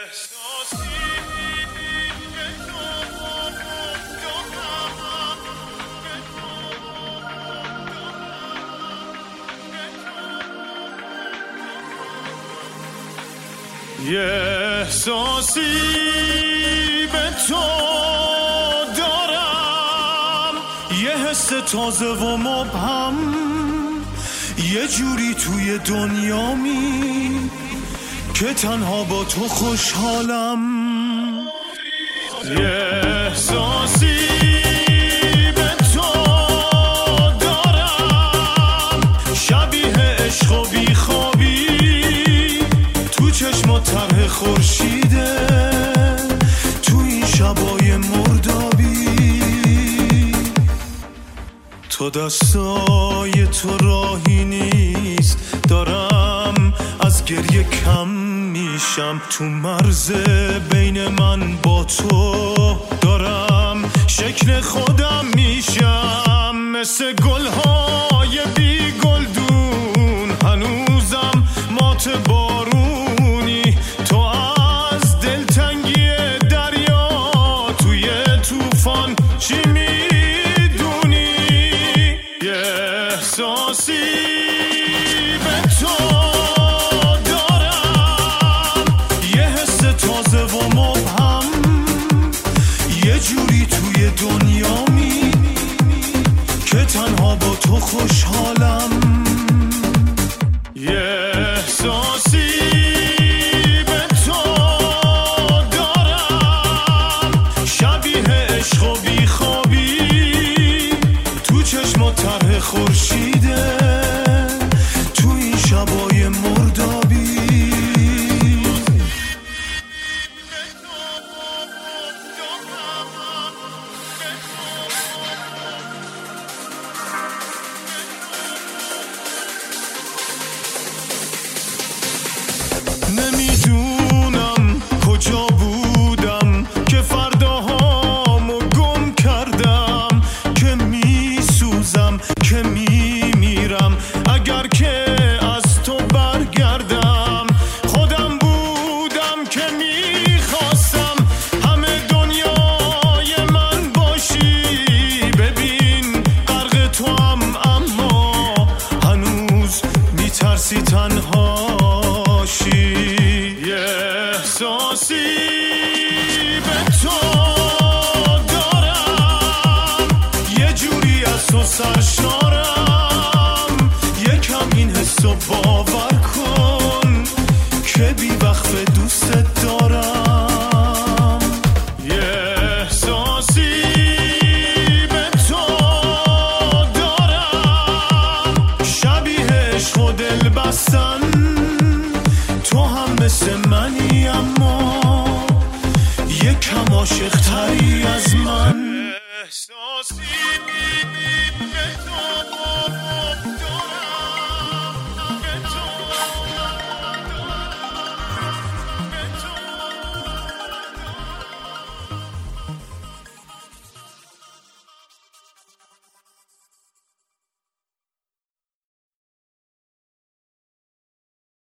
یه احساسی به تو دارم، یه حس تازه و مبهم، یه جوری توی دنیامی که تنها با تو خوشحالم. یه احساسی به تو دارم، شبیه عشق و بیخوابی، تو چشم طرح خورشیده، تو این شبای مردابی. تو دستای تو راهی نیست، دارم از گریه کم میشم، تو مرز بین من با تو دارم شکل خودم میشم، مثل گلهای بی گلدون هنوزم مات بارونی. تو از دلتنگی دریا توی طوفان چی میدونی؟ یه احساسی به تو دارم، یه حس تازه و مبهم، یه جوری توی دنیامی که تنها با تو خوشحالم. یه احساسی به تو دارم، شبیه عشق و بیخوابی، تو چشم طرح خورشیده، تو این شبای مردابی. نمیدونم کجا بودم که فرداهامو گم کردم، که میسوزم که میمیرم اگر که از تو برگردم. خودم بودم که میخواستم همه دنیای من باشی، ببین غرق تو هم اما هنوز میترسی تنهاشی. یه احساسی به تو دارم، یه جوری از تو سرشارم، یکم این حسو باور کن که بی وقف دوست دارم. یه احساسی به تو دارم، شبیه عشق و دل بستن، تو هم مثل منی اما یکم عاشق تری از من. احساسی به تو